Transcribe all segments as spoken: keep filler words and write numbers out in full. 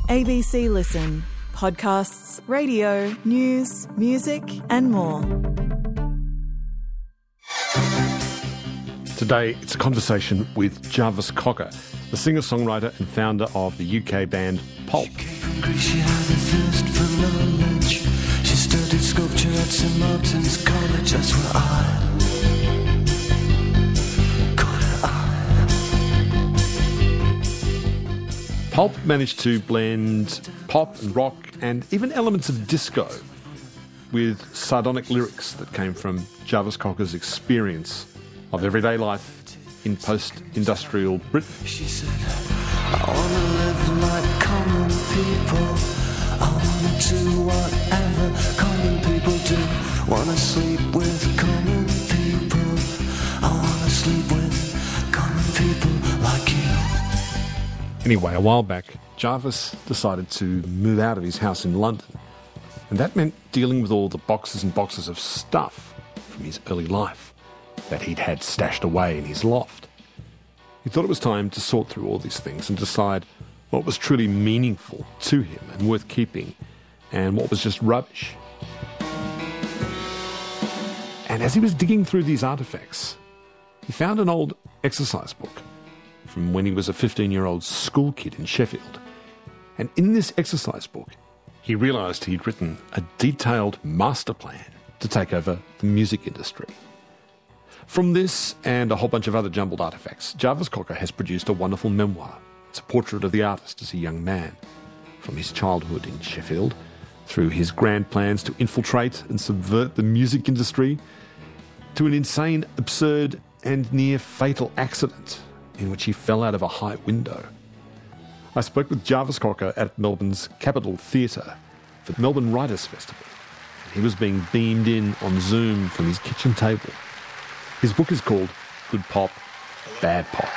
A B C Listen. Podcasts, radio, news, music and more. Today, it's a conversation with Jarvis Cocker, the singer-songwriter and founder of the U K band Pulp. She came from Greece, she had a thirst for knowledge. She studied sculpture at Saint Martin's College. That's where I caught her eye. Pulp managed to blend pop and rock and even elements of disco with sardonic lyrics that came from Jarvis Cocker's experience of everyday life in post-industrial Britain. She said, I wanna live like common people. I wanna do whatever common people do. Wanna sleep with common people. I wanna sleep with common people like you. Anyway, a while back, Jarvis decided to move out of his house in London, and that meant dealing with all the boxes and boxes of stuff from his early life that he'd had stashed away in his loft. He thought it was time to sort through all these things and decide what was truly meaningful to him and worth keeping, and what was just rubbish. And as he was digging through these artefacts, he found an old exercise book from when he was a fifteen-year-old school kid in Sheffield. And in this exercise book, he realised he'd written a detailed master plan to take over the music industry. From this and a whole bunch of other jumbled artefacts, Jarvis Cocker has produced a wonderful memoir. It's a portrait of the artist as a young man, from his childhood in Sheffield, through his grand plans to infiltrate and subvert the music industry, to an insane, absurd and near fatal accident in which he fell out of a high window. I spoke with Jarvis Cocker at Melbourne's Capitol Theatre for the Melbourne Writers' Festival. He was being beamed in on Zoom from his kitchen table. His book is called Good Pop, Bad Pop.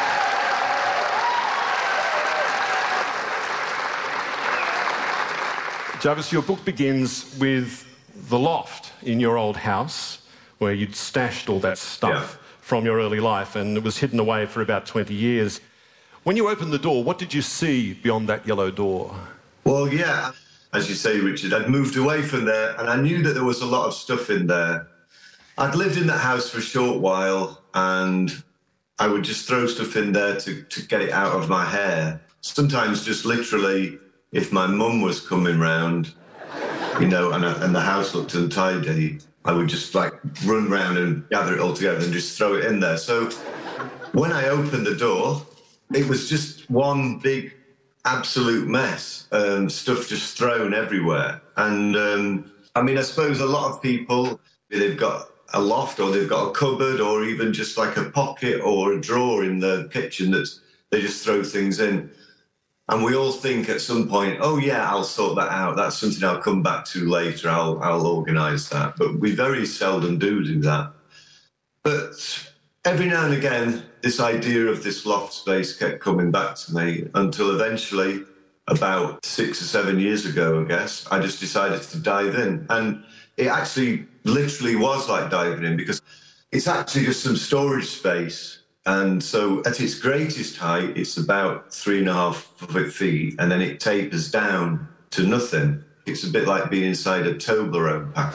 Jarvis, your book begins with the loft in your old house where you'd stashed all that stuff yeah. from your early life, and it was hidden away for about twenty years. When you opened the door, what did you see beyond that yellow door? Well, yeah, as you say, Richard, I'd moved away from there, and I knew that there was a lot of stuff in there. I'd lived in that house for a short while, and I would just throw stuff in there to, to get it out of my hair. Sometimes just literally, if my mum was coming round, you know, and, and the house looked untidy, I would just, like, run round and gather it all together and just throw it in there. So when I opened the door, it was just one big absolute mess, um, stuff just thrown everywhere. And, um, I mean, I suppose a lot of people, they've got a loft or they've got a cupboard or even just like a pocket or a drawer in the kitchen that they just throw things in. And we all think at some point, oh, yeah, I'll sort that out. That's something I'll come back to later. I'll, I'll organise that. But we very seldom do do that. But every now and again, this idea of this loft space kept coming back to me until eventually, about six or seven years ago, I guess, I just decided to dive in. And it actually literally was like diving in because it's actually just some storage space. And so at its greatest height, it's about three and a half feet, and then it tapers down to nothing. It's a bit like being inside a Toblerone pack.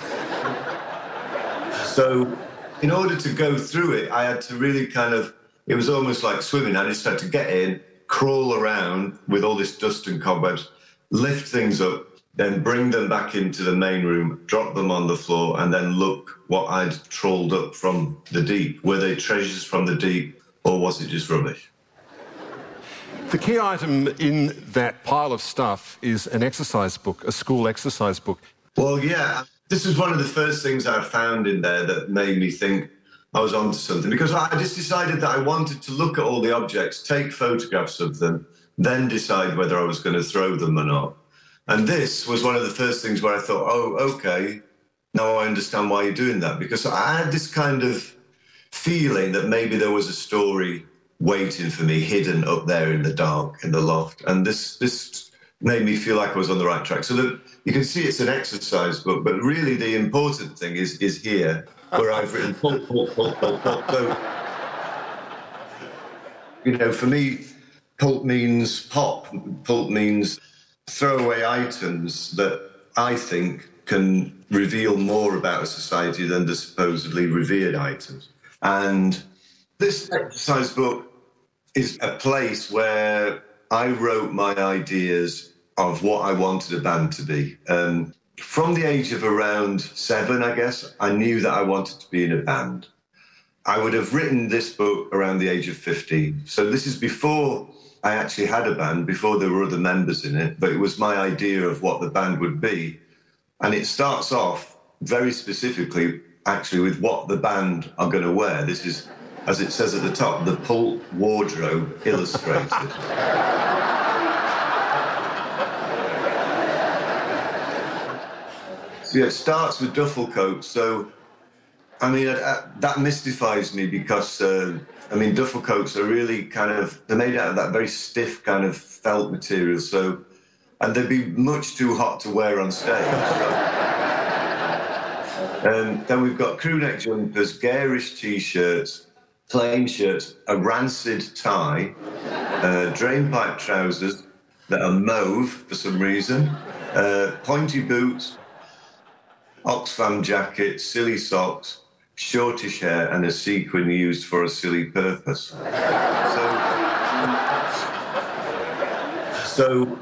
So in order to go through it, I had to really kind of, it was almost like swimming. I just had to get in, crawl around with all this dust and cobwebs, lift things up, then bring them back into the main room, drop them on the floor, and then look what I'd trawled up from the deep. Were they treasures from the deep, or was it just rubbish? The key item in that pile of stuff is an exercise book, a school exercise book. Well, yeah, this was one of the first things I found in there that made me think I was onto something, because I just decided that I wanted to look at all the objects, take photographs of them, then decide whether I was going to throw them or not. And this was one of the first things where I thought, oh, OK, now I understand why you're doing that. Because I had this kind of feeling that maybe there was a story waiting for me, hidden up there in the dark, in the loft. And this this made me feel like I was on the right track. So that you can see it's an exercise book, but really the important thing is is here, where I've written pulp, pulp, pulp, pulp, pulp. So, you know, for me, pulp means pop. Pulp means throwaway items that I think can reveal more about a society than the supposedly revered items. And this exercise book is a place where I wrote my ideas of what I wanted a band to be. Um, from the age of around seven, I guess, I knew that I wanted to be in a band. I would have written this book around the age of fifteen. So this is before I actually had a band, before there were other members in it, but it was my idea of what the band would be. And it starts off very specifically, actually, with what the band are going to wear. This is, as it says at the top, the Pulp Wardrobe Illustrated. So yeah, it starts with duffel coats. So, I mean, I, I, that mystifies me because, uh, I mean, duffel coats are really kind of, they're made out of that very stiff kind of felt material. So, and they'd be much too hot to wear on stage. So. Um, then we've got crew neck jumpers, garish T-shirts, plain shirts, a rancid tie, uh, drainpipe trousers that are mauve for some reason, uh, pointy boots, Oxfam jacket, silly socks, shortish hair, and a sequin used for a silly purpose. So, so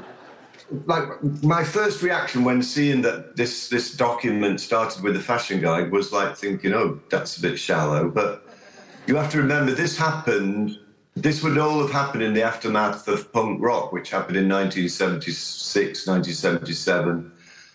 like, my first reaction when seeing that this, this document started with a fashion guide was like thinking, oh, that's a bit shallow. But you have to remember, this happened, this would all have happened in the aftermath of punk rock, which happened in nineteen seventy-six, nineteen seventy-seven.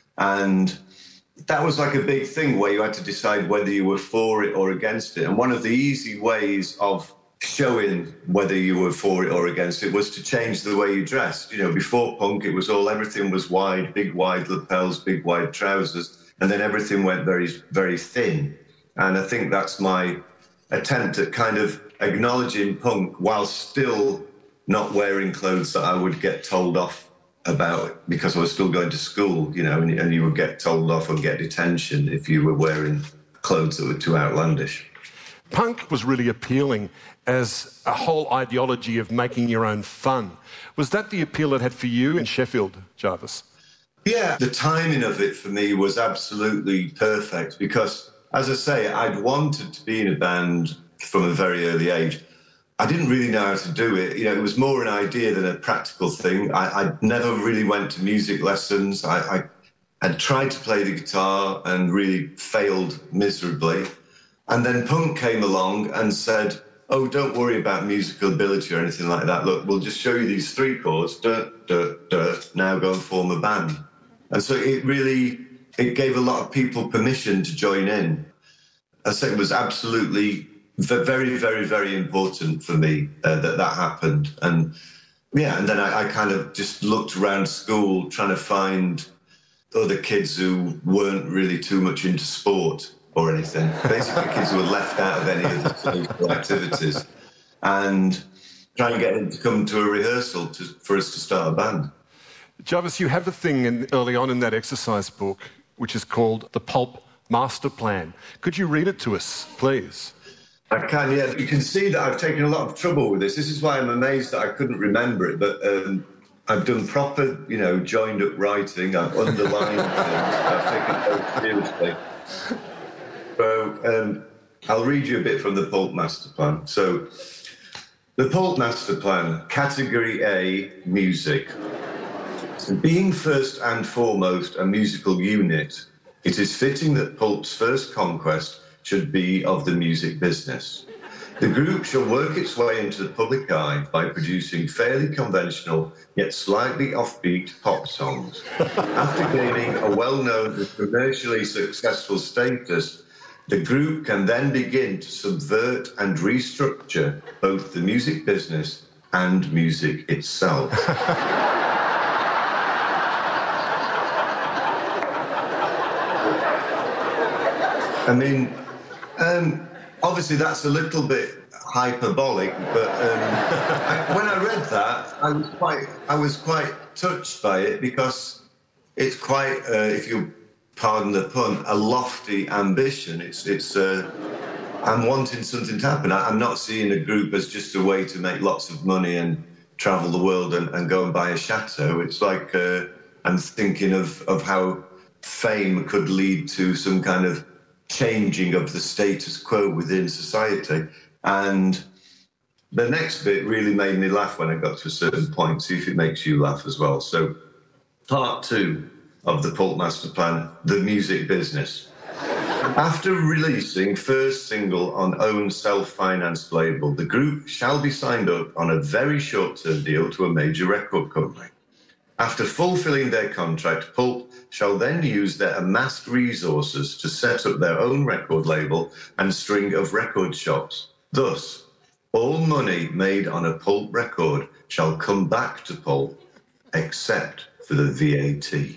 And that was like a big thing where you had to decide whether you were for it or against it. And one of the easy ways of showing whether you were for it or against it was to change the way you dressed. You know, before punk, it was all, everything was wide, big wide lapels, big wide trousers, and then everything went very, very thin. And I think that's my attempt at kind of acknowledging punk while still not wearing clothes that I would get told off about because I was still going to school, you know, and, and you would get told off or get detention if you were wearing clothes that were too outlandish. Punk was really appealing as a whole ideology of making your own fun. Was that the appeal it had for you in Sheffield, Jarvis? Yeah, the timing of it for me was absolutely perfect because, as I say, I'd wanted to be in a band from a very early age. I didn't really know how to do it. You know, it was more an idea than a practical thing. I, I never really went to music lessons. I, I had tried to play the guitar and really failed miserably. And then punk came along and said, oh, don't worry about musical ability or anything like that. Look, we'll just show you these three chords, dirt, dirt, dirt, now go and form a band. And so it really, it gave a lot of people permission to join in. I say it was absolutely very, very, very important for me uh, that that happened. And yeah, and then I, I kind of just looked around school trying to find other kids who weren't really too much into sport or anything. Basically, kids who were left out of any of the social activities, and try and get them to come to a rehearsal to, for us to start a band. Jarvis, you have a thing in, early on in that exercise book, which is called the Pulp Master Plan. Could you read it to us, please? I can, yeah. You can see that I've taken a lot of trouble with this. This is why I'm amazed that I couldn't remember it, but um, I've done proper, you know, joined-up writing. I've underlined things. I've taken it very seriously. So um, I'll read you a bit from the Pulp Master Plan. So, the Pulp Master Plan, Category A, music. So being first and foremost a musical unit, it is fitting that Pulp's first conquest should be of the music business. The group shall work its way into the public eye by producing fairly conventional yet slightly offbeat pop songs. After gaining a well-known and commercially successful status, the group can then begin to subvert and restructure both the music business and music itself. I mean, um, obviously that's a little bit hyperbolic, but um, I, when I read that, I was quite, I was quite touched by it because it's quite, uh, if you pardon the pun, a lofty ambition. It's, it's. Uh, I'm wanting something to happen. I, I'm not seeing a group as just a way to make lots of money and travel the world and, and go and buy a chateau. It's like uh, and thinking of, of how fame could lead to some kind of changing of the status quo within society. And the next bit really made me laugh when I got to a certain point. See if it makes you laugh as well. So part two of the Pulp Master Plan, the music business. After releasing first single on own self-financed label, the group shall be signed up on a very short-term deal to a major record company. After fulfilling their contract, Pulp shall then use their amassed resources to set up their own record label and string of record shops. Thus, all money made on a Pulp record shall come back to Pulp, except for the V A T.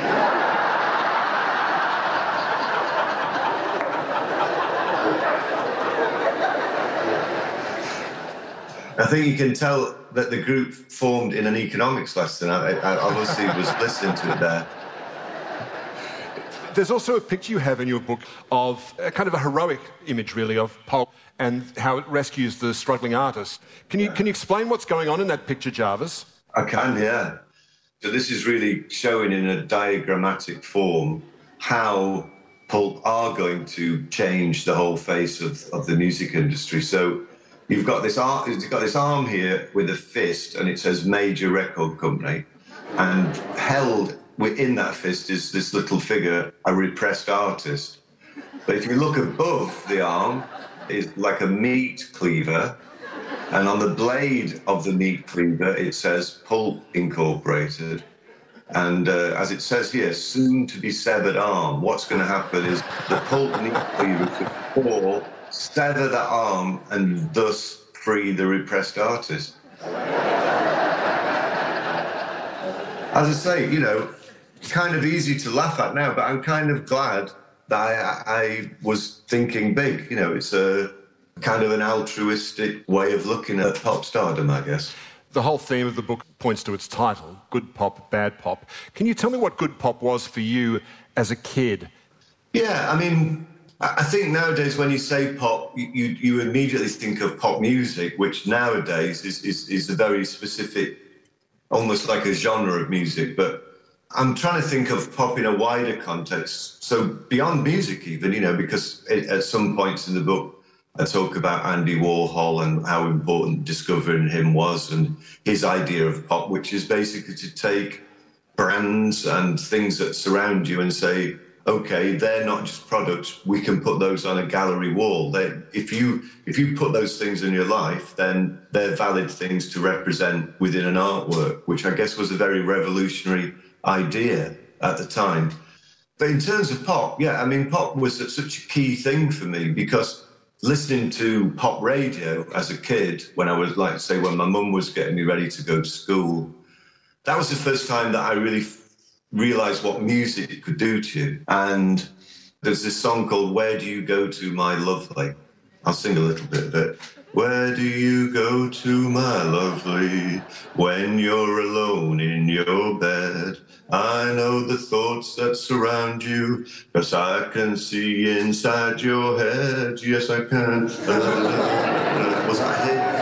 I think you can tell that the group formed in an economics lesson. I, I obviously was listening to it there. There's also a picture you have in your book of a kind of a heroic image, really, of Pulp and how it rescues the struggling artist. Can you, can you explain what's going on in that picture, Jarvis? I can, yeah. So this is really showing in a diagrammatic form how Pulp are going to change the whole face of, of the music industry. So you've got this arm, you've got this arm here with a fist, and it says major record company, and held within that fist is this little figure, a repressed artist. But if you look above the arm, it's like a meat cleaver, and on the blade of the meat cleaver, it says Pulp Incorporated. And uh, as it says here, soon to be severed arm. What's going to happen is the Pulp meat cleaver could fall, sever that arm, and thus free the repressed artist. As I say, you know, it's kind of easy to laugh at now, but I'm kind of glad that I, I was thinking big. You know, it's a kind of an altruistic way of looking at pop stardom, I guess. The whole theme of the book points to its title, Good Pop, Bad Pop. Can you tell me what good pop was for you as a kid? Yeah, I mean, I think nowadays when you say pop, you, you, you immediately think of pop music, which nowadays is, is, is a very specific, almost like a genre of music. But I'm trying to think of pop in a wider context. So beyond music even, you know, because it, at some points in the book, I talk about Andy Warhol and how important discovering him was and his idea of pop, which is basically to take brands and things that surround you and say, okay, they're not just products. We can put those on a gallery wall. They, if you if you put those things in your life, then they're valid things to represent within an artwork, which I guess was a very revolutionary idea at the time. But in terms of pop, yeah, I mean, pop was such a key thing for me because listening to pop radio as a kid, when I was, like, say, when my mum was getting me ready to go to school, that was the first time that I really realised what music could do to you. And there's this song called Where Do You Go To, My Lovely? I'll sing a little bit of it. Where do you go to, my lovely, when you're alone in your bed? I know the thoughts that surround you, 'cause I can see inside your head. Yes, I can. Uh, was that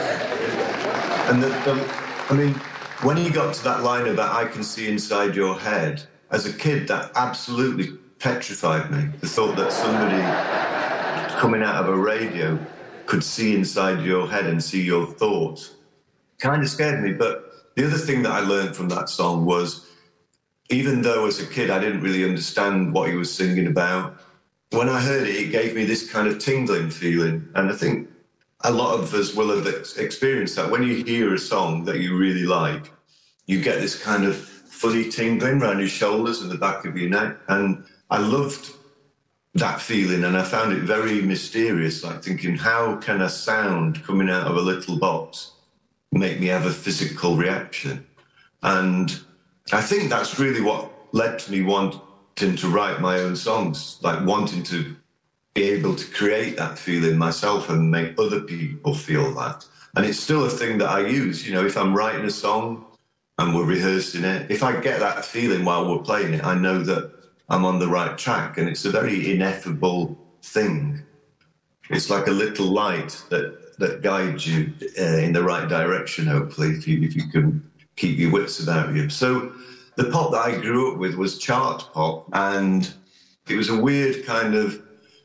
hit? And the, the, I mean, when he got to that line about I can see inside your head, as a kid, that absolutely petrified me. The thought that somebody coming out of a radio could see inside your head and see your thoughts kind of scared me. But the other thing that I learned from that song was, even though as a kid I didn't really understand what he was singing about, when I heard it, it gave me this kind of tingling feeling. And I think a lot of us will have experienced that. When you hear a song that you really like, you get this kind of fuzzy tingling around your shoulders and the back of your neck. And I loved that feeling, and I found it very mysterious, like thinking, how can a sound coming out of a little box make me have a physical reaction? And I think that's really what led to me wanting to write my own songs, like wanting to be able to create that feeling myself and make other people feel that. And it's still a thing that I use. You know, if I'm writing a song and we're rehearsing it, if I get that feeling while we're playing it, I know that I'm on the right track, and it's a very ineffable thing. It's like a little light that, that guides you uh, in the right direction, hopefully, if you if you can keep your wits about you. So the pop that I grew up with was chart pop, and it was a weird kind of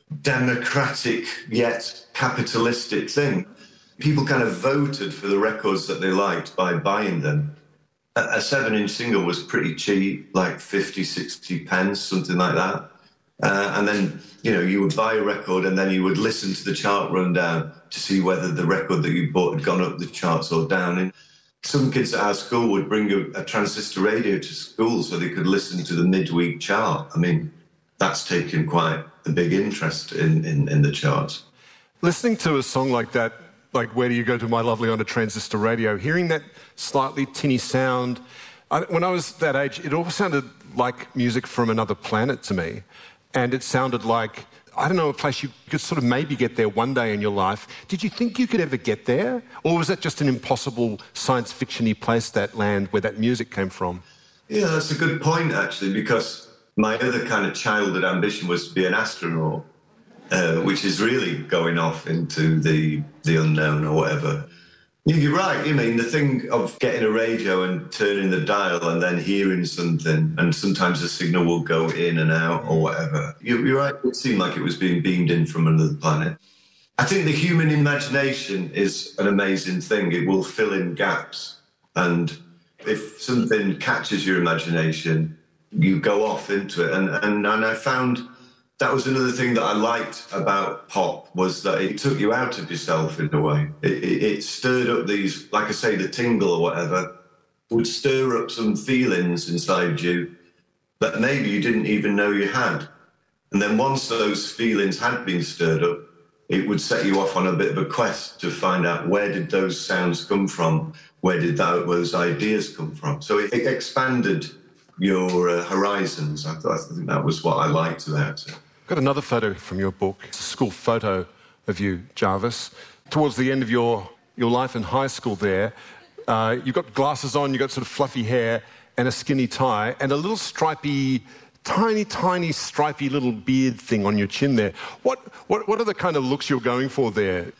democratic yet capitalistic thing. People kind of voted for the records that they liked by buying them. A seven-inch single was pretty cheap, like fifty, sixty pence, something like that. Uh, and then, you know, you would buy a record and then you would listen to the chart rundown to see whether the record that you bought had gone up the charts or down. And some kids at our school would bring a, a transistor radio to school so they could listen to the midweek chart. I mean, that's taken quite a big interest in, in, in the charts. Listening to a song like that, like Where Do You Go to My Lovely on a transistor radio, hearing that slightly tinny sound, I, when I was that age, it all sounded like music from another planet to me. And it sounded like, I don't know, a place you could sort of maybe get there one day in your life. Did you think you could ever get there? Or was that just an impossible science fiction-y place, that land where that music came from? Yeah, that's a good point, actually, because my other kind of childhood ambition was to be an astronaut, uh, which is really going off into the, the unknown or whatever. You're right. I mean, the thing of getting a radio and turning the dial and then hearing something, and sometimes the signal will go in and out or whatever. You're right. It seemed like it was being beamed in from another planet. I think the human imagination is an amazing thing. It will fill in gaps. And if something catches your imagination, you go off into it. And, and, and I found that was another thing that I liked about pop, was that it took you out of yourself in a way. It, it, it stirred up these, like I say, the tingle or whatever, would stir up some feelings inside you that maybe you didn't even know you had. And then once those feelings had been stirred up, it would set you off on a bit of a quest to find out, where did those sounds come from? Where did that, those ideas come from? So it, it expanded your uh, horizons. I, thought, I think that was what I liked about it. I've got another photo from your book. It's a school photo of you, Jarvis. Towards the end of your, your life in high school there, uh, you've got glasses on, you've got sort of fluffy hair and a skinny tie and a little stripy, tiny, tiny, stripy little beard thing on your chin there. What, what, what are the kind of looks you're going for there?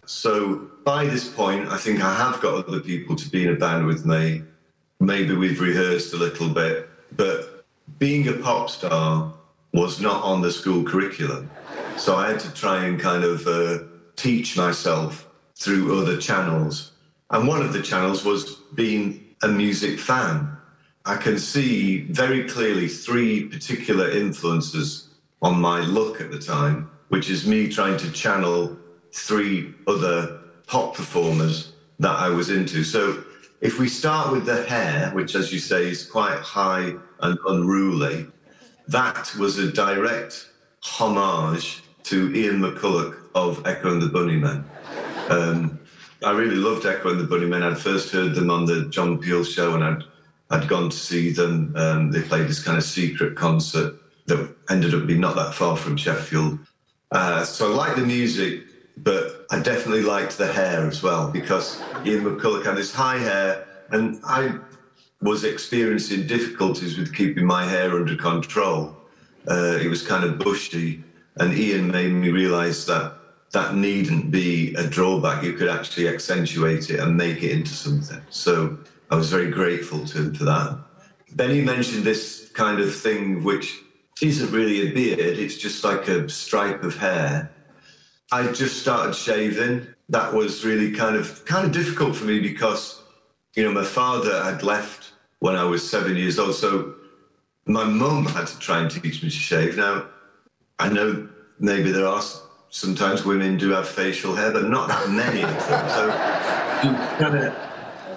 So by this point, I think I have got other people to be in a band with me. Maybe we've rehearsed a little bit, but being a pop star was not on the school curriculum. So I had to try and kind of uh, teach myself through other channels. And one of the channels was being a music fan. I can see very clearly three particular influences on my look at the time, which is me trying to channel three other pop performers that I was into. So if we start with the hair, which, as you say, is quite high and unruly, that was a direct homage to Ian McCulloch of Echo and the Bunnymen. Um, I really loved Echo and the Bunnymen. I'd first heard them on the John Peel show, and I'd, I'd gone to see them. Um, they played this kind of secret concert that ended up being not that far from Sheffield. Uh, so I liked the music, but I definitely liked the hair as well, because Ian McCulloch had this high hair, and I was experiencing difficulties with keeping my hair under control. Uh, it was kind of bushy, and Ian made me realise that that needn't be a drawback. You could actually accentuate it and make it into something. So I was very grateful to him for that. Then he mentioned this kind of thing, which isn't really a beard, it's just like a stripe of hair. I just started shaving. That was really kind of kind of difficult for me because, you know, my father had left when I was seven years old, so my mum had to try and teach me to shave. Now, I know maybe there are sometimes women do have facial hair, but not that many of them. So she was trying to,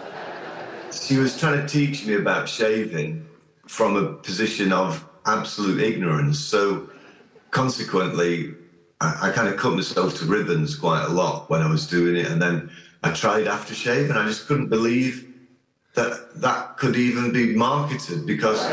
she was trying to teach me about shaving from a position of absolute ignorance. So consequently, I, I kind of cut myself to ribbons quite a lot when I was doing it. And then I tried aftershave, and I just couldn't believe that that could even be marketed, because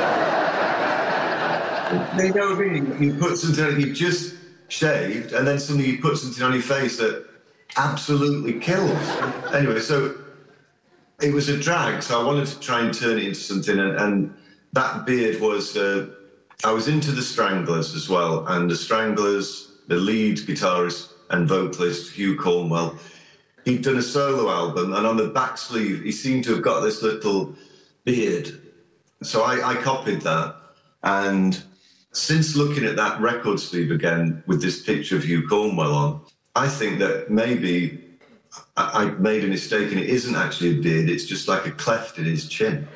you know what I mean? You put something on, you just shaved, and then suddenly you put something on your face that absolutely kills. Anyway, so it was a drag, so I wanted to try and turn it into something, and, and that beard was, uh, I was into the Stranglers as well, and the Stranglers, the lead guitarist and vocalist, Hugh Cornwell, he'd done a solo album, and on the back sleeve, he seemed to have got this little beard So I, I copied that. And since looking at that record sleeve again with this picture of Hugh Cornwell on, I think that maybe I, I made a mistake and it isn't actually a beard, it's just like a cleft in his chin.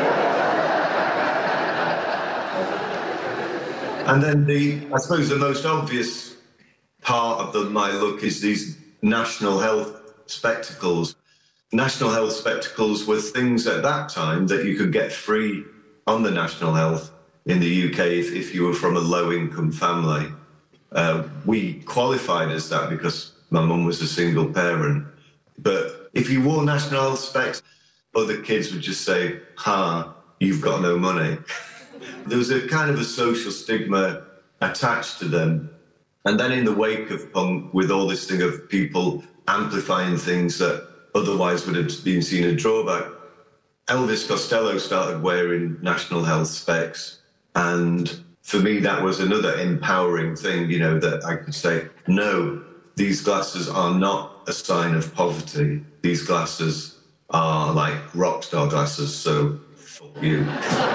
And then the, I suppose the most obvious part of the, my look is these national health spectacles. National health spectacles were things at that time that you could get free on the national health in the U K if, if you were from a low-income family. Uh, we qualified as that because my mum was a single parent. But if you wore national health specs, other kids would just say, ha, you've got no money. There was a kind of a social stigma attached to them. And then in the wake of punk, with all this thing of people amplifying things that otherwise would have been seen a drawback, Elvis Costello started wearing national health specs. And for me, that was another empowering thing, you know, that I could say, no, these glasses are not a sign of poverty. These glasses are like rock star glasses, so fuck you.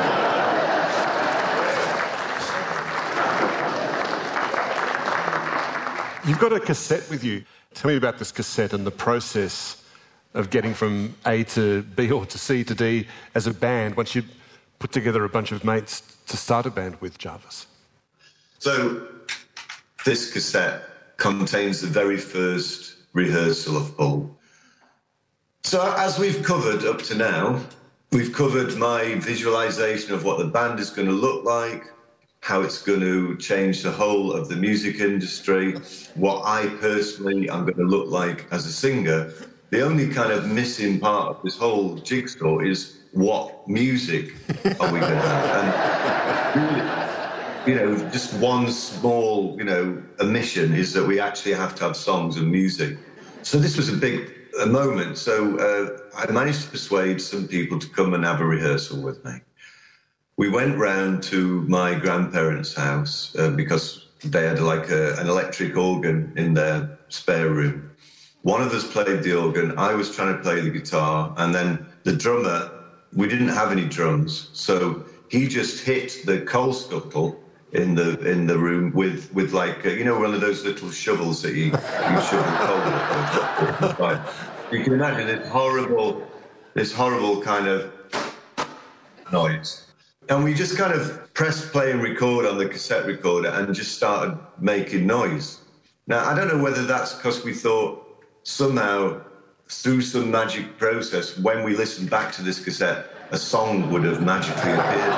You've got a cassette with you. Tell me about this cassette and the process of getting from A to B or to C to D as a band once you put together a bunch of mates to start a band with, Jarvis. So this cassette contains the very first rehearsal of Paul. So as we've covered up to now, we've covered my visualization of what the band is going to look like, how it's going to change the whole of the music industry, what I personally am going to look like as a singer. The only kind of missing part of this whole jigsaw is what music are we going to have? And, you know, just one small, you know, omission is that we actually have to have songs and music. So this was a big a moment. So uh, I managed to persuade some people to come and have a rehearsal with me. We went round to my grandparents' house uh, because they had like a, an electric organ in their spare room. One of us played the organ, I was trying to play the guitar, and then the drummer, we didn't have any drums, so he just hit the coal scuttle in the in the room with, with like, uh, you know, one of those little shovels that you, you shovel coal with. Right. You can imagine this horrible, this horrible kind of noise. And we just kind of pressed play and record on the cassette recorder and just started making noise. Now, I don't know whether that's because we thought somehow, through some magic process, when we listened back to this cassette, a song would have magically appeared.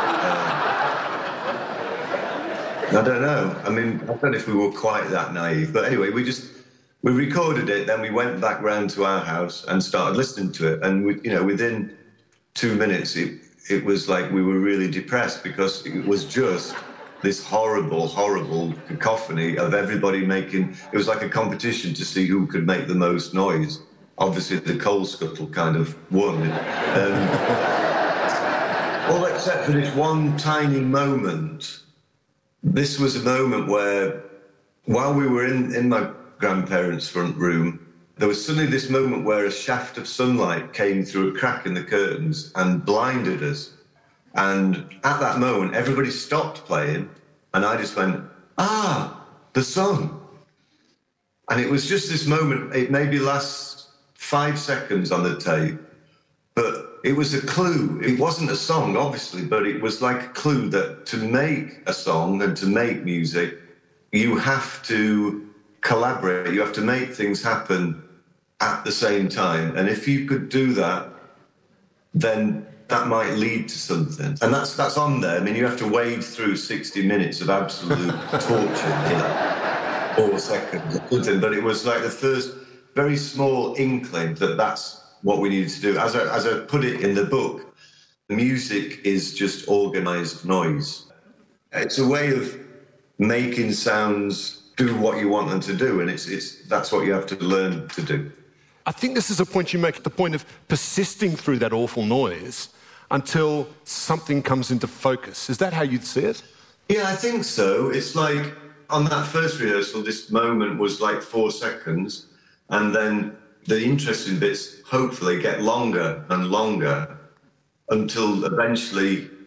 Uh, I don't know. I mean, I don't know if we were quite that naive. But anyway, we just, we recorded it, then we went back round to our house and started listening to it. And, we, you know, within two minutes, it, it was like we were really depressed because it was just this horrible, horrible cacophony of everybody making... It was like a competition to see who could make the most noise. Obviously, the coal scuttle kind of won. Um, all except for this one tiny moment. This was a moment where, while we were in, in my grandparents' front room, there was suddenly this moment where a shaft of sunlight came through a crack in the curtains and blinded us. And at that moment, everybody stopped playing, and I just went, ah, the sun. And it was just this moment, it maybe lasts five seconds on the tape, but it was a clue. It wasn't a song, obviously, but it was like a clue that to make a song and to make music, you have to collaborate, you have to make things happen at the same time. And if you could do that, then that might lead to something. And that's that's on there. I mean, you have to wade through sixty minutes of absolute torture in like four seconds or something. But it was like the first very small inkling that that's what we needed to do. As I, as I put it in the book, music is just organised noise. It's a way of making sounds do what you want them to do, and it's it's that's what you have to learn to do. I think this is a point you make, the point of persisting through that awful noise until something comes into focus. Is that how you'd see it? Yeah, I think so. It's like on that first rehearsal, this moment was like four seconds, and then the interesting bits hopefully get longer and longer until eventually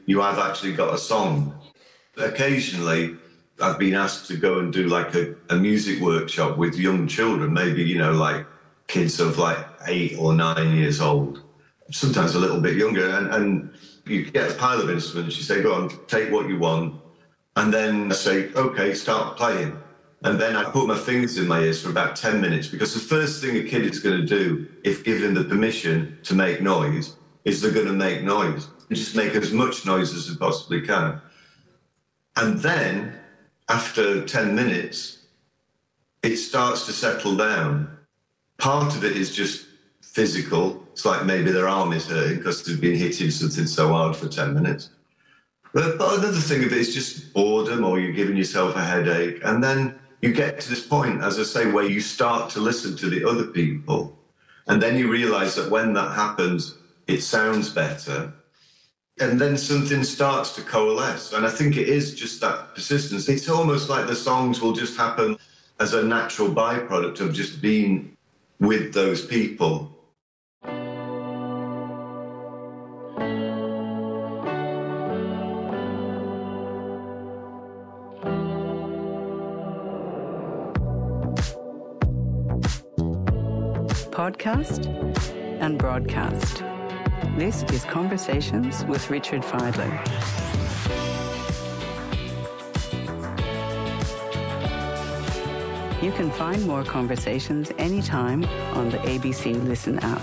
you have actually got a song. Occasionally, I've been asked to go and do like a, a music workshop with young children, maybe, you know, like kids of like eight or nine years old, sometimes a little bit younger. And, and you get a pile of instruments, you say, go on, take what you want. And then I say, okay, start playing. And then I put my fingers in my ears for about ten minutes, because the first thing a kid is going to do, if given the permission to make noise, is they're going to make noise. Just make as much noise as they possibly can. And then, after ten minutes, it starts to settle down. Part of it is just physical. It's like maybe their arm is hurting because they've been hitting something so hard for ten minutes. But, but another thing of it is just boredom, or you're giving yourself a headache. And then you get to this point, as I say, where you start to listen to the other people. And then you realise that when that happens, it sounds better. And then something starts to coalesce. And I think it is just that persistence. It's almost like the songs will just happen as a natural byproduct of just being with those people. Podcast and broadcast. This is Conversations with Richard Fidler. You can find more conversations anytime on the A B C Listen app.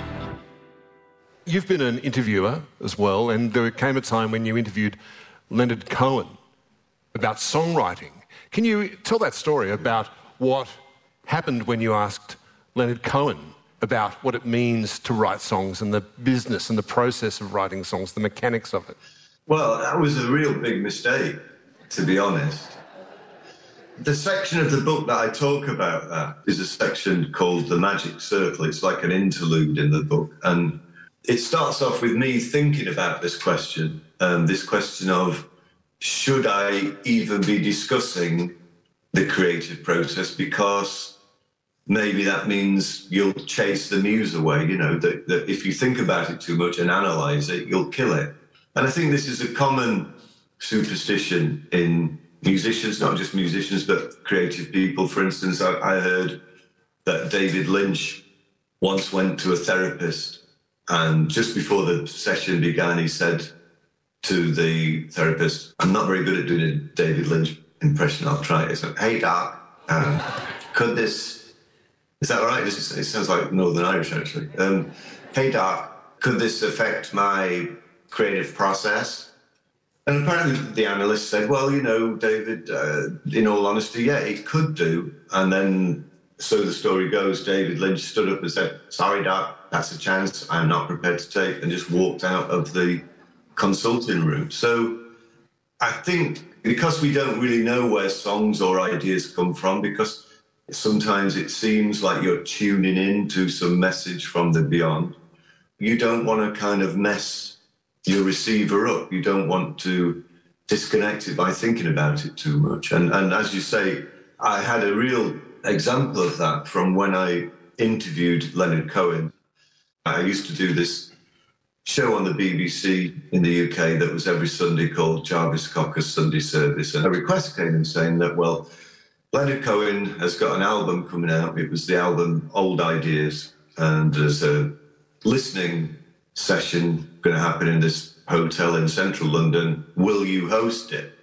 You've been an interviewer as well, and there came a time when you interviewed Leonard Cohen about songwriting. Can you tell that story about what happened when you asked Leonard Cohen about what it means to write songs and the business and the process of writing songs, the mechanics of it? Well, that was a real big mistake, to be honest. The section of the book that I talk about that is a section called The Magic Circle. It's like an interlude in the book. And it starts off with me thinking about this question, um, this question of, should I even be discussing the creative process? Because maybe that means you'll chase the muse away, you know, that, that if you think about it too much and analyse it, you'll kill it. And I think this is a common superstition in musicians, not just musicians, but creative people. For instance, I, I heard that David Lynch once went to a therapist, and just before the session began, he said to the therapist, I'm not very good at doing a David Lynch impression, I'll try it. He said, hey, Doc, um, could this... Is that all right? It sounds like Northern Irish, actually. Um, hey, Doc, could this affect my creative process? And apparently the analyst said, well, you know, David, uh, in all honesty, yeah, it could do. And then, so the story goes, David Lynch stood up and said, sorry, Doc, that's a chance I'm not prepared to take, and just walked out of the consulting room. So I think because we don't really know where songs or ideas come from, because sometimes it seems like you're tuning in to some message from the beyond. You don't want to kind of mess your receiver up. You don't want to disconnect it by thinking about it too much. And, and as you say, I had a real example of that from when I interviewed Leonard Cohen. I used to do this show on the B B C in the U K that was every Sunday called Jarvis Cocker's Sunday Service. And a request came in saying that, well, Leonard Cohen has got an album coming out. It was the album Old Ideas. And there's a listening session going to happen in this hotel in central London. Will you host it?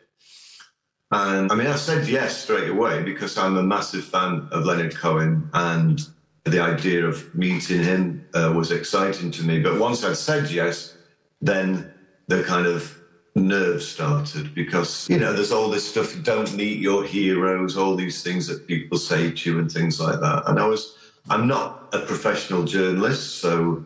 And I mean, I said yes straight away because I'm a massive fan of Leonard Cohen, and the idea of meeting him uh, was exciting to me. But once I'd said yes, then the kind of nerves started, because, you know, there's all this stuff, don't meet your heroes, all these things that people say to you and things like that. And I was, I'm not a professional journalist, so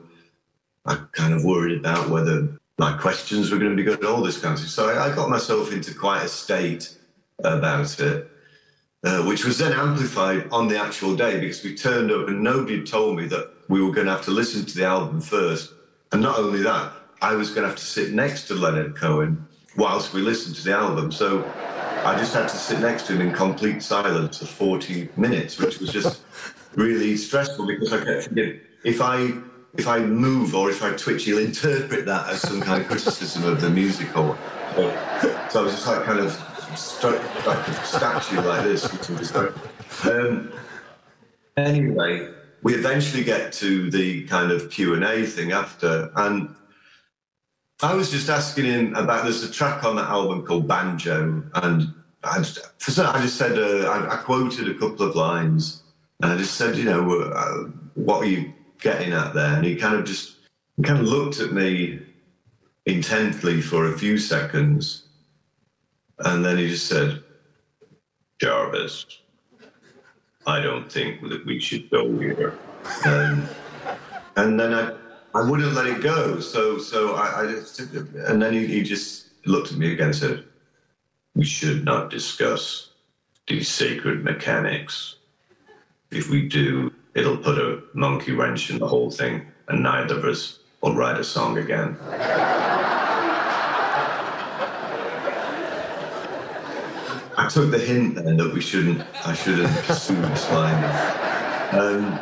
I kind of worried about whether my questions were going to be good, all this kind of stuff. So I, I got myself into quite a state about it, uh, which was then amplified on the actual day, because we turned up and nobody had told me that we were going to have to listen to the album first. And not only that, I was going to have to sit next to Leonard Cohen whilst we listened to the album. So I just had to sit next to him in complete silence for forty minutes, which was just really stressful, because I kept thinking, if I if I move or if I twitch, he'll interpret that as some kind of criticism of the music or whatever. So I was just like kind of stuck like a statue like this. Um, anyway, we eventually get to the kind of Q and A thing after, and I was just asking him about, there's a track on that album called Banjo, and I just, for some, I just said, uh, I, I quoted a couple of lines, and I just said, you know, uh, what are you getting at there? And he kind of just, he kind of looked at me intently for a few seconds, and then he just said, Jarvis, I don't think that we should go here. Um, and then I, I wouldn't let it go. So, so I, I just, and then he, he just looked at me again and said, we should not discuss these sacred mechanics. If we do, it'll put a monkey wrench in the whole thing, and neither of us will write a song again. I took the hint then that we shouldn't, I shouldn't pursue this line. Um,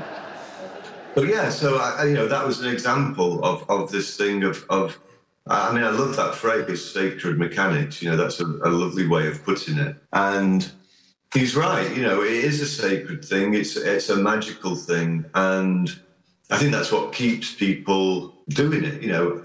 but yeah, so I, you know, that was an example of, of this thing of, of, I mean, I love that phrase, sacred mechanics. You know, that's a, a lovely way of putting it. And he's right. You know, it is a sacred thing. It's it's a magical thing, and I think that's what keeps people doing it. You know,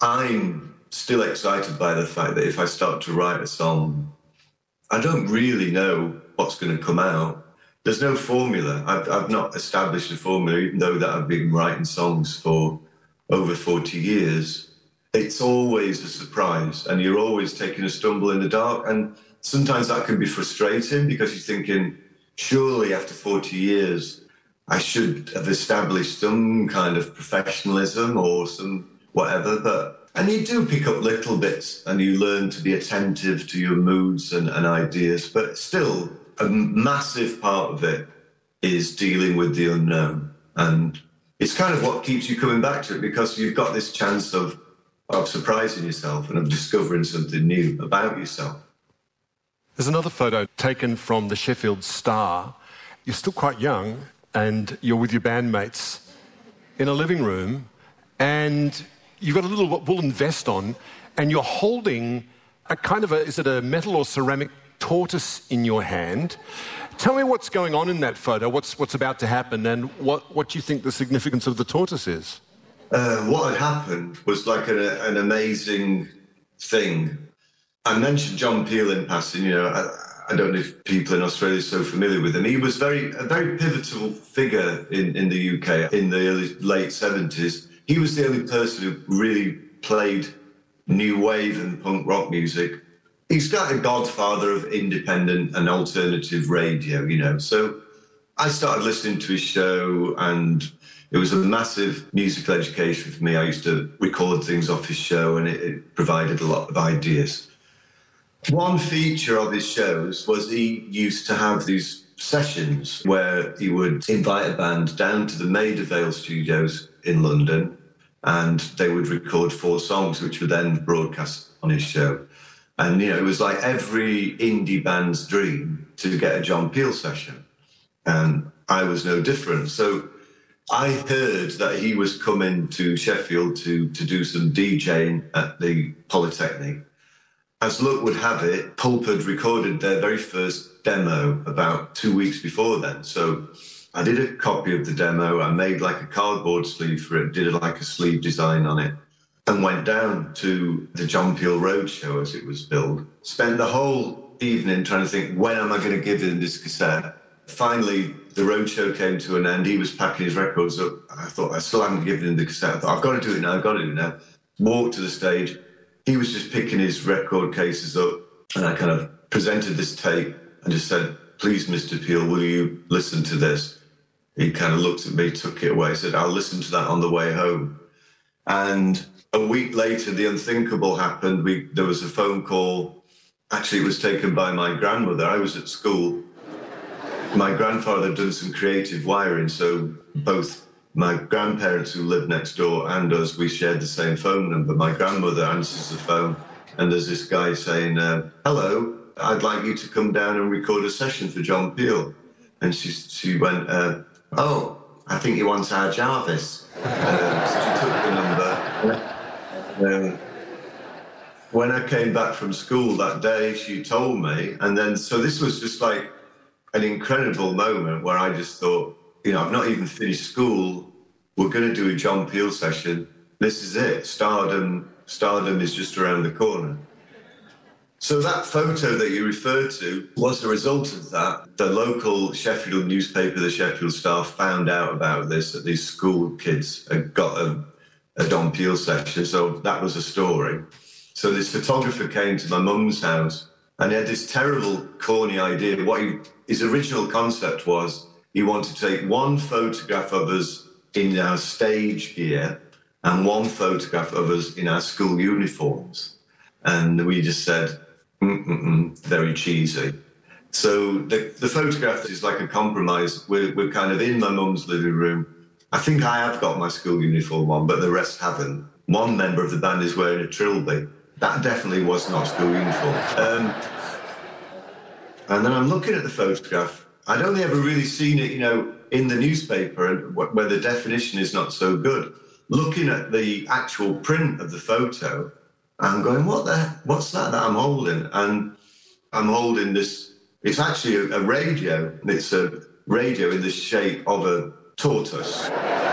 I'm still excited by the fact that if I start to write a song, I don't really know what's going to come out. There's no formula. I've, I've not established a formula, even though that I've been writing songs for over forty years. It's always a surprise, and you're always taking a stumble in the dark. And sometimes that can be frustrating because you're thinking, surely after forty years, I should have established some kind of professionalism or some whatever. But and you do pick up little bits, and you learn to be attentive to your moods and, and ideas. But still, a massive part of it is dealing with the unknown. And it's kind of what keeps you coming back to it, because you've got this chance of, of surprising yourself and of discovering something new about yourself. There's another photo taken from the Sheffield Star. You're still quite young, and you're with your bandmates in a living room, and you've got a little woolen vest on, and you're holding a kind of a, is it a metal or ceramic tortoise in your hand? Tell me what's going on in that photo, what's what's about to happen, and what, what you think the significance of the tortoise is. Uh, what had happened was like an, an amazing thing. I mentioned John Peel in passing. You know, I, I don't know if people in Australia are so familiar with him. He was very a very pivotal figure in, in the U K in the early, late seventies. He was the only person who really played new wave and punk rock music. He's got a godfather of independent and alternative radio, you know. So I started listening to his show, and it was a massive musical education for me. I used to record things off his show, and it, it provided a lot of ideas. One feature of his shows was he used to have these sessions where he would invite a band down to the Maida Vale studios in London, and they would record four songs, which were then broadcast on his show. And, you know, it was like every indie band's dream to get a John Peel session. And I was no different. So I heard that he was coming to Sheffield to, to do some DJing at the Polytechnic. As luck would have it, Pulp had recorded their very first demo about two weeks before then. So I did a copy of the demo. I made like a cardboard sleeve for it, did like a sleeve design on it, and went down to the John Peel Roadshow, as it was billed. Spent the whole evening trying to think, when am I going to give him this cassette? Finally, the Roadshow came to an end. He was packing his records up. I thought, I still haven't given him the cassette. I thought, I've got to do it now, I've got to do it now. Walked to the stage. He was just picking his record cases up, and I kind of presented this tape and just said, please, Mister Peel, will you listen to this? He kind of looked at me, took it away, said, I'll listen to that on the way home. And a week later, the unthinkable happened. We, there was a phone call. Actually, it was taken by my grandmother. I was at school. My grandfather had done some creative wiring, so both my grandparents who lived next door and us, we shared the same phone number. My grandmother answers the phone, and there's this guy saying, uh, hello, I'd like you to come down and record a session for John Peel. And she, she went, uh, oh, I think you want our Jarvis. Um, so she took the number. Um, when I came back from school that day, she told me, and then, so this was just like an incredible moment where I just thought, you know, I've not even finished school. We're going to do a John Peel session. This is it. Stardom, stardom is just around the corner. So that photo that you referred to was a result of that. The local Sheffield newspaper, the Sheffield Star, found out about this, that these school kids had got a, a John Peel session. So that was a story. So this photographer came to my mum's house and he had this terrible, corny idea. What he, his original concept was he wanted to take one photograph of us in our stage gear and one photograph of us in our school uniforms. And we just said, Mm-mm-mm, very cheesy. So the, the photograph is like a compromise. We're, we're kind of in my mum's living room. I think I have got my school uniform on, but the rest haven't. One member of the band is wearing a trilby. That definitely was not school uniform. Um, and then I'm looking at the photograph. I'd only ever really seen it, you know, in the newspaper, and where the definition is not so good. Looking at the actual print of the photo, I'm going, what the, what's that that I'm holding? And I'm holding this, it's actually a, a radio. It's a radio in the shape of a tortoise.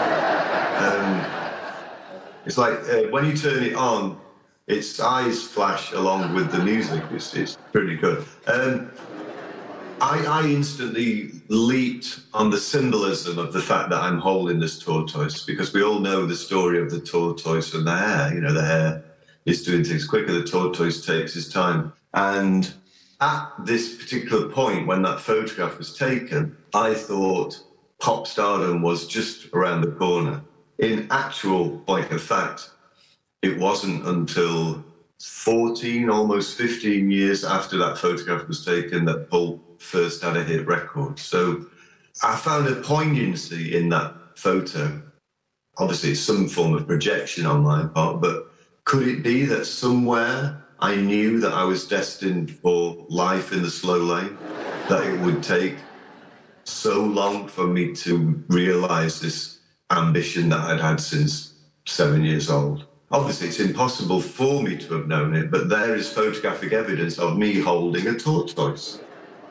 Um, it's like uh, when you turn it on, its eyes flash along with the music. It's, it's pretty good. Um, I, I instantly leaped on the symbolism of the fact that I'm holding this tortoise, because we all know the story of the tortoise and the hare. You know, the hare is doing things quicker, the tortoise takes his time. And at this particular point, when that photograph was taken, I thought pop stardom was just around the corner. In actual point of fact, it wasn't until fourteen, almost fifteen years after that photograph was taken that Pulp first had a hit record. So I found a poignancy in that photo. Obviously, it's some form of projection on my part, but could it be that somewhere I knew that I was destined for life in the slow lane, that it would take so long for me to realise this ambition that I'd had since seven years old? Obviously, it's impossible for me to have known it, but there is photographic evidence of me holding a tortoise.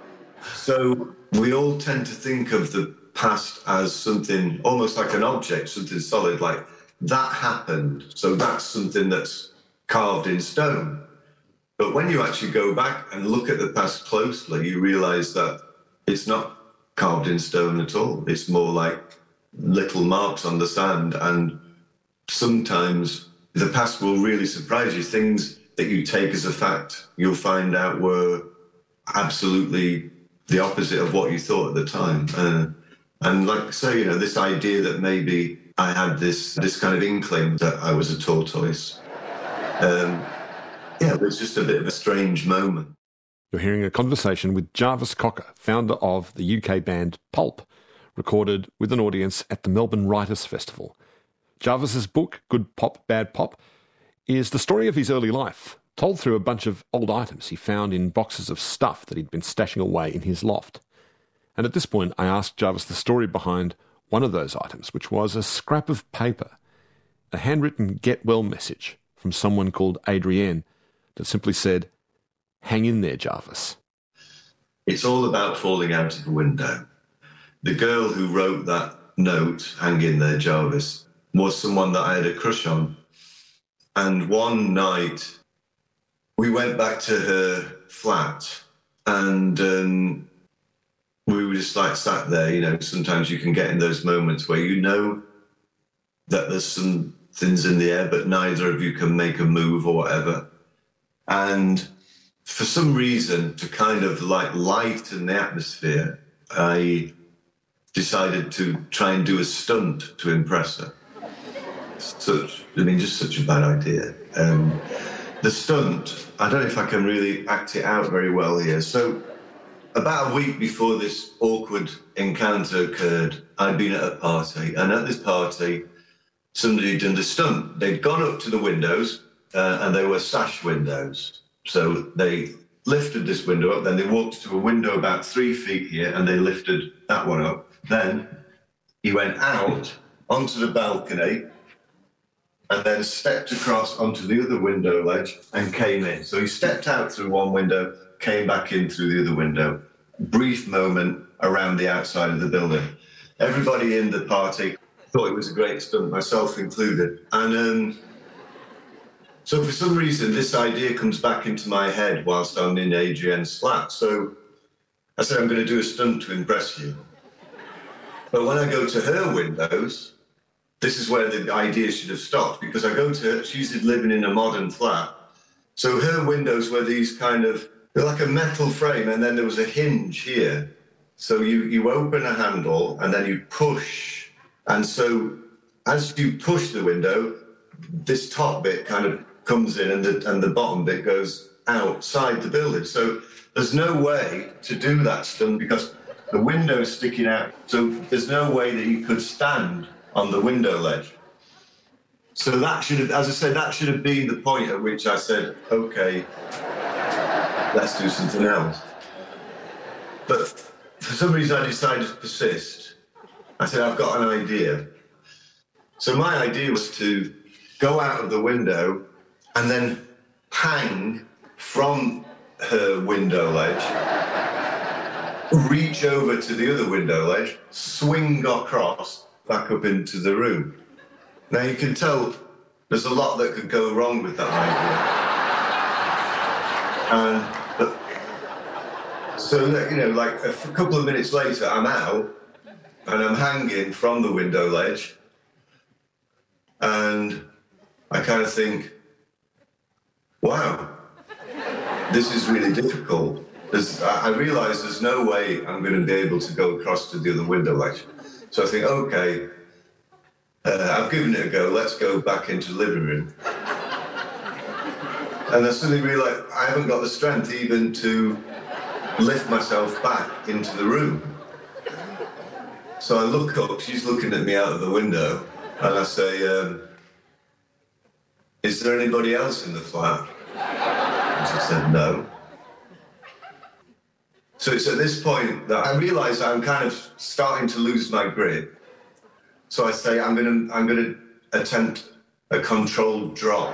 So we all tend to think of the past as something almost like an object, something solid, like that happened, so that's something that's carved in stone. But when you actually go back and look at the past closely, you realise that it's not carved in stone at all. It's more like little marks on the sand, and sometimes the past will really surprise you. Things that you take as a fact, you'll find out were absolutely the opposite of what you thought at the time. Uh, and like I say, you know, this idea that maybe I had this this kind of inkling that I was a tortoise. Um, yeah, it was just a bit of a strange moment. You're hearing a conversation with Jarvis Cocker, founder of the U K band Pulp, recorded with an audience at the Melbourne Writers' Festival. Jarvis's book, Good Pop, Bad Pop, is the story of his early life, told through a bunch of old items he found in boxes of stuff that he'd been stashing away in his loft. And at this point, I asked Jarvis the story behind one of those items, which was a scrap of paper, a handwritten get well message from someone called Adrienne that simply said, "Hang in there, Jarvis." It's all about falling out of a window. The girl who wrote that note, "Hang in there, Jarvis," was someone that I had a crush on. And one night, we went back to her flat and um, we were just like sat there. You know, sometimes you can get in those moments where you know that there's some things in the air, but neither of you can make a move or whatever. And for some reason, to kind of like lighten the atmosphere, I decided to try and do a stunt to impress her. Such, I mean, just such a bad idea. Um, the stunt, I don't know if I can really act it out very well here. So about a week before this awkward encounter occurred, I'd been at a party, and at this party, somebody had done the stunt. They'd gone up to the windows, uh, and they were sash windows. So they lifted this window up, then they walked to a window about three feet here, and they lifted that one up. Then he went out onto the balcony and then stepped across onto the other window ledge and came in. So he stepped out through one window, came back in through the other window. Brief moment around the outside of the building. Everybody in the party thought it was a great stunt, myself included. And um, so for some reason, this idea comes back into my head whilst I'm in Adrienne's flat. So I said, I'm going to do a stunt to impress you. But when I go to her windows, this is where the idea should have stopped, because I go to her, she's living in a modern flat. So her windows were these kind of, they're like a metal frame, and then there was a hinge here. So you, you open a handle and then you push. And so as you push the window, this top bit kind of comes in and the, and the bottom bit goes outside the building. So there's no way to do that stunt because the window's sticking out. So there's no way that you could stand on the window ledge. So that should have, as I said, that should have been the point at which I said, okay, let's do something else. But for some reason I decided to persist. I said, I've got an idea. So my idea was to go out of the window and then hang from her window ledge, reach over to the other window ledge, swing across, back up into the room. Now you can tell there's a lot that could go wrong with that idea. And but, so, you know, like a f- couple of minutes later, I'm out and I'm hanging from the window ledge. And I kind of think, wow, this is really difficult. There's, I realise there's no way I'm going to be able to go across to the other window ledge. So I think, okay, uh, I've given it a go. Let's go back into the living room. And I suddenly realised I haven't got the strength even to lift myself back into the room. So I look up, she's looking at me out of the window, and I say, um, is there anybody else in the flat? And she said, no. So it's at this point that I realise I'm kind of starting to lose my grip. So I say, I'm going to I'm going to attempt a controlled drop.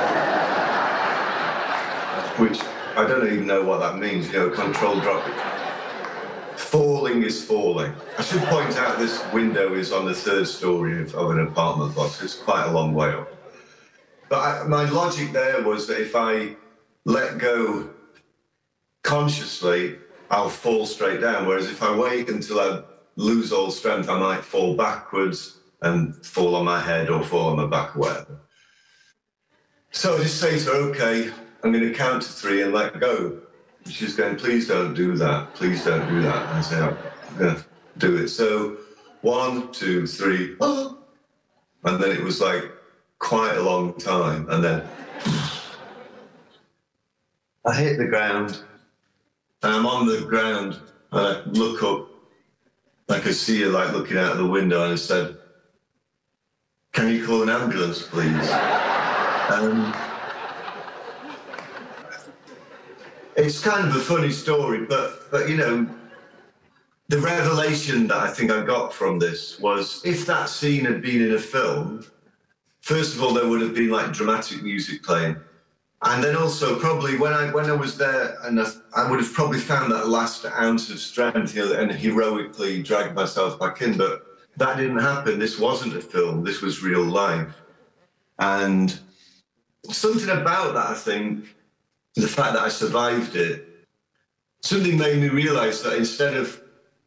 Which I don't even know what that means, you know, controlled drop. Falling is falling. I should point out this window is on the third story of, of an apartment block, so it's quite a long way up. But I, my logic there was that if I let go consciously, I'll fall straight down. Whereas if I wait until I lose all strength, I might fall backwards and fall on my head or fall on my back or whatever. So I just say to her, okay, I'm going to count to three and let go. She's going, please don't do that. Please don't do that. And I say, I'm going to do it. So one, two, three. Oh. And then it was like quite a long time. And then I hit the ground. And I'm on the ground, and I look up, I could see her like looking out of the window, and I said, can you call an ambulance, please? Um, it's kind of a funny story, but, but, you know, the revelation that I think I got from this was if that scene had been in a film, first of all, there would have been like dramatic music playing. And then also probably when I when I was there, and I, I would have probably found that last ounce of strength, you know, and heroically dragged myself back in. But that didn't happen. This wasn't a film. This was real life. And something about that, I think, the fact that I survived it, something made me realise that instead of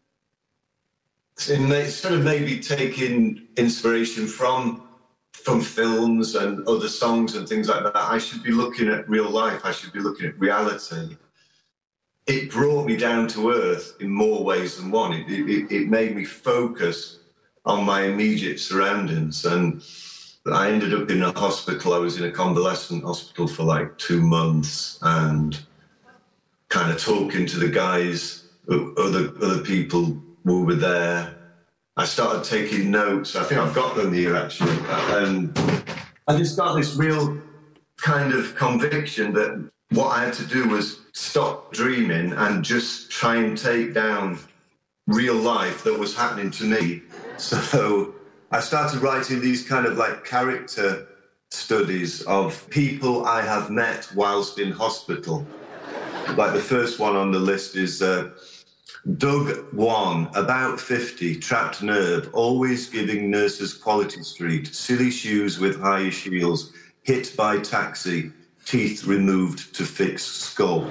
instead of maybe taking inspiration from from films and other songs and things like that, I should be looking at real life. I should be looking at reality. It brought me down to earth in more ways than one. It, it, it made me focus on my immediate surroundings. And I ended up in a hospital. I was in a convalescent hospital for like two months and kind of talking to the guys, other, other people who were there. I started taking notes. I think I've got them here, actually. And I just got this real kind of conviction that what I had to do was stop dreaming and just try and take down real life that was happening to me So I started writing these kind of like character studies of people I have met whilst in hospital. Like the first one on the list is uh, Doug Wan, about fifty, trapped nerve, always giving nurses Quality Street, silly shoes with high heels, hit by taxi, teeth removed to fix skull.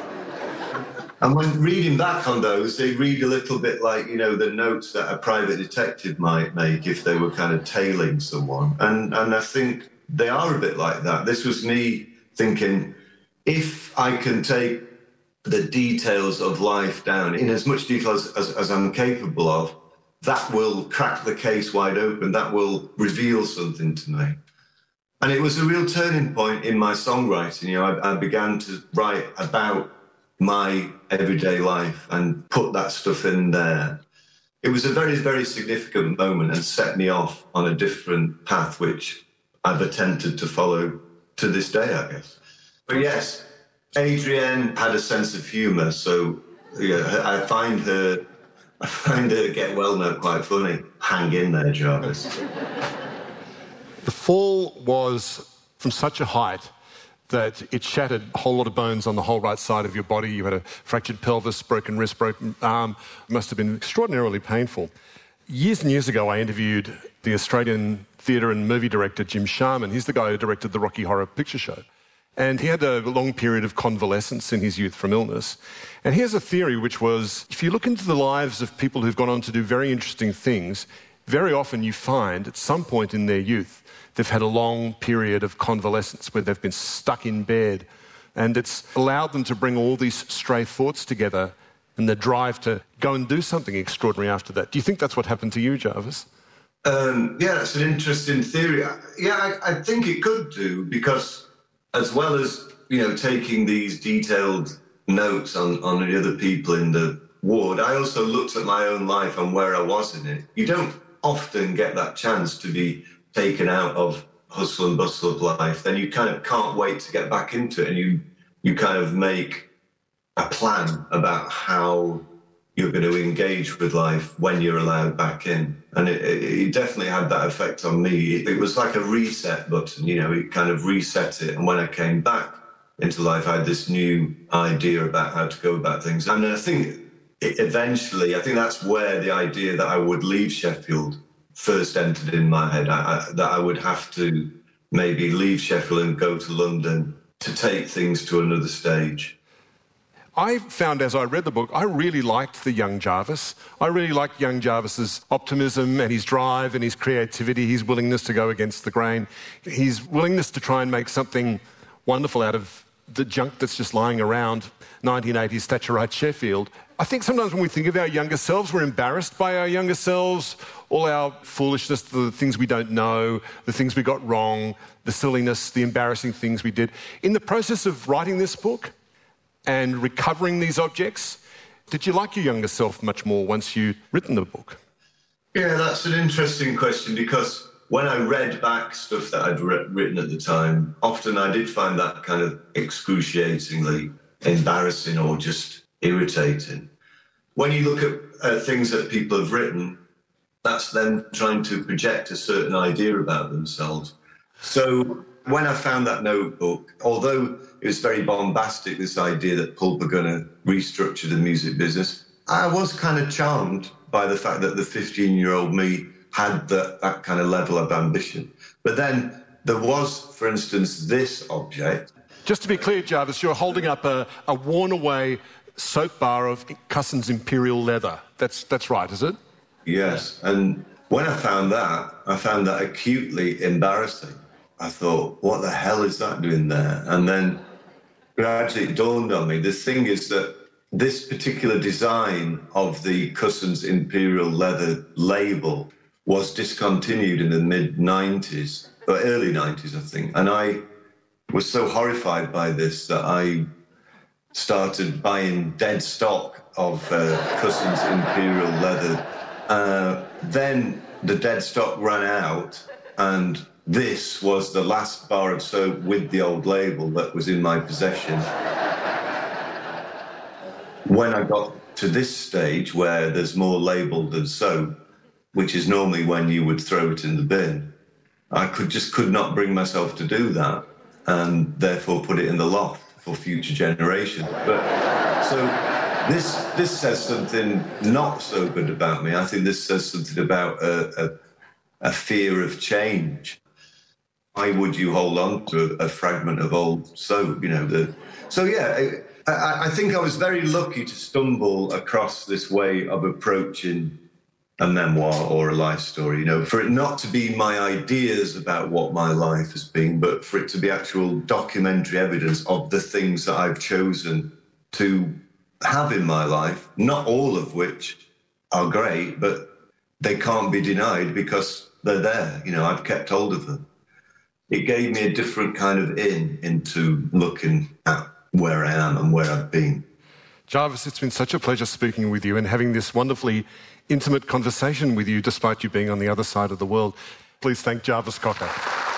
And when reading back on those, they read a little bit like, you know, the notes that a private detective might make if they were kind of tailing someone. And, and I think they are a bit like that. This was me thinking, if I can take the details of life down in as much detail as, as, as I'm capable of, that will crack the case wide open. That will reveal something to me. And it was a real turning point in my songwriting. You know, I, I began to write about my everyday life and put that stuff in there. It was a very, very significant moment and set me off on a different path, which I've attempted to follow to this day, I guess. But yes, Adrienne had a sense of humour, so yeah, I find her, I find her Get Well note quite funny. Hang in there, Jarvis. The fall was from such a height that it shattered a whole lot of bones on the whole right side of your body. You had a fractured pelvis, broken wrist, broken arm. It must have been extraordinarily painful. Years and years ago, I interviewed the Australian theatre and movie director, Jim Sharman. He's the guy who directed the Rocky Horror Picture Show. And he had a long period of convalescence in his youth from illness. And he has a theory which was, if you look into the lives of people who've gone on to do very interesting things, very often you find at some point in their youth, they've had a long period of convalescence where they've been stuck in bed. And it's allowed them to bring all these stray thoughts together and the drive to go and do something extraordinary after that. Do you think that's what happened to you, Jarvis? Um, yeah, that's an interesting theory. Yeah, I, I think it could do, because as well as, you know, taking these detailed notes on, on the other people in the ward, I also looked at my own life and where I was in it. You don't often get that chance to be taken out of hustle and bustle of life. Then you kind of can't wait to get back into it, and you you kind of make a plan about how you're going to engage with life when you're allowed back in. And it, it definitely had that effect on me. It, it was like a reset button, you know, it kind of reset it. And when I came back into life, I had this new idea about how to go about things. And I think it, eventually, I think that's where the idea that I would leave Sheffield first entered in my head, I, I, that I would have to maybe leave Sheffield and go to London to take things to another stage. I found as I read the book, I really liked the young Jarvis. I really liked young Jarvis's optimism and his drive and his creativity, his willingness to go against the grain, his willingness to try and make something wonderful out of the junk that's just lying around nineteen eighties Thatcherite Sheffield. I think sometimes when we think of our younger selves, we're embarrassed by our younger selves, all our foolishness, the things we don't know, the things we got wrong, the silliness, the embarrassing things we did. In the process of writing this book and recovering these objects, did you like your younger self much more once you'd written the book? Yeah, that's an interesting question, because when I read back stuff that I'd re- written at the time, often I did find that kind of excruciatingly embarrassing or just irritating. When you look at uh, things that people have written, that's them trying to project a certain idea about themselves. So when I found that notebook, although it was very bombastic, this idea that Pulp are going to restructure the music business, I was kind of charmed by the fact that the fifteen-year-old me had the, that kind of level of ambition. But then there was, for instance, this object. Just to be clear, Jarvis, you're holding up a, a worn-away soap bar of Cussons Imperial leather. That's, that's right, is it? Yes, and when I found that, I found that acutely embarrassing. I thought, what the hell is that doing there? And then gradually it dawned on me, the thing is that this particular design of the Cussons Imperial leather label was discontinued in the mid nineties, or early nineties, I think. And I was so horrified by this that I started buying dead stock of uh, Cussons Imperial leather. Uh, then the dead stock ran out, and this was the last bar of soap with the old label that was in my possession. When I got to this stage where there's more label than soap, which is normally when you would throw it in the bin. I could just could not bring myself to do that, and therefore put it in the loft for future generations. But so this this says something not so good about me. I think this says something about a, a, a fear of change. Why would you hold on to a, a fragment of old soap? You know, the, so yeah, I, I think I was very lucky to stumble across this way of approaching a memoir or a life story, you know, for it not to be my ideas about what my life has been, but for it to be actual documentary evidence of the things that I've chosen to have in my life, not all of which are great, but they can't be denied because they're there. You know, I've kept hold of them. It gave me a different kind of in into looking at where I am and where I've been. Jarvis, it's been such a pleasure speaking with you and having this wonderfully intimate conversation with you, despite you being on the other side of the world. Please thank Jarvis Cocker.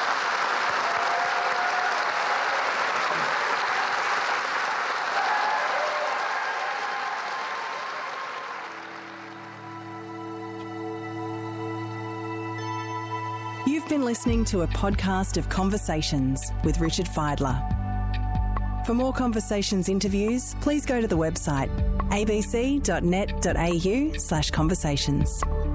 You've been listening to a podcast of Conversations with Richard Fidler. For more Conversations interviews, please go to the website a b c dot net dot a u slash conversations.